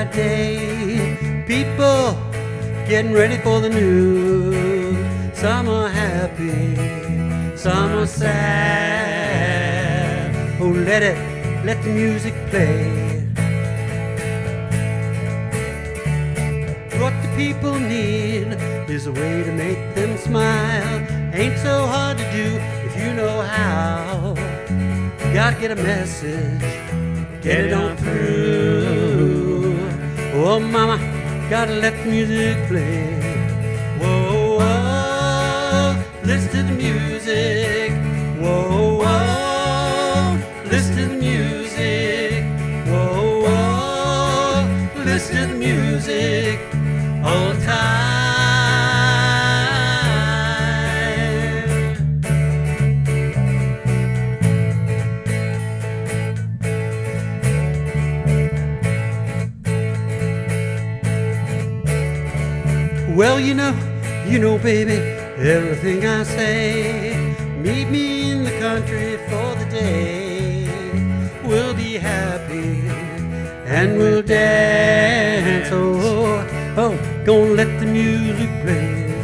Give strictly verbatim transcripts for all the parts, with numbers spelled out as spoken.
by day. People getting ready for the news. Some are happy, some are sad. Oh, let it, let the music play. What the people need is a way to make them smile. Ain't so hard to do if you know how. You gotta get a message, get it on through. Oh mama, gotta let the music play. Whoa, whoa, listen to the music. Whoa, whoa, listen to the music. Whoa, whoa, listen to the music all the time. Well, you know, you know, baby, everything I say. Meet me in the country for the day. We'll be happy and we'll dance. Oh, oh, gonna let the music play.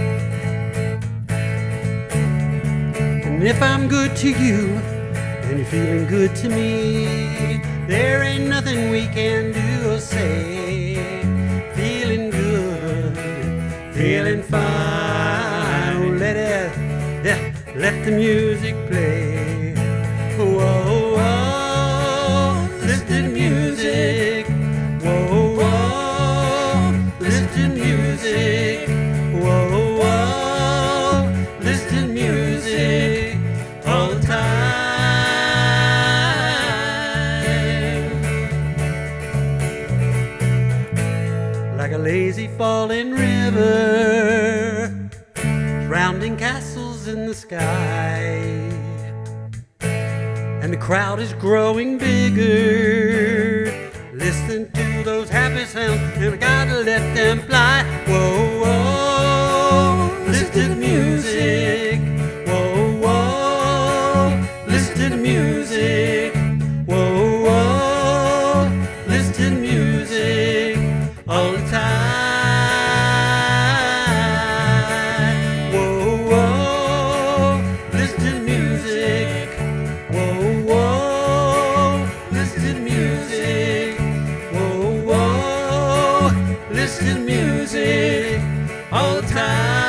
And if I'm good to you and you're feeling good to me, there ain't nothing we can do or say. Feeling good, feeling fine. Oh, let it, yeah, let the music play. Whoa, whoa, listen to the music. Whoa, whoa, listen to the music. Whoa, whoa, listen to the music all the time. Like a lazy falling river, rounding castles in the sky. And the crowd is growing bigger, listening to those happy sounds, and I gotta let them fly. Whoa, whoa, listen to the music. Whoa, whoa, listen to the music. Whoa, whoa, listen to the music all the time. Whoa, whoa, listen to the music. Whoa, whoa, listen to the music. Whoa, whoa, listen to the music all the time.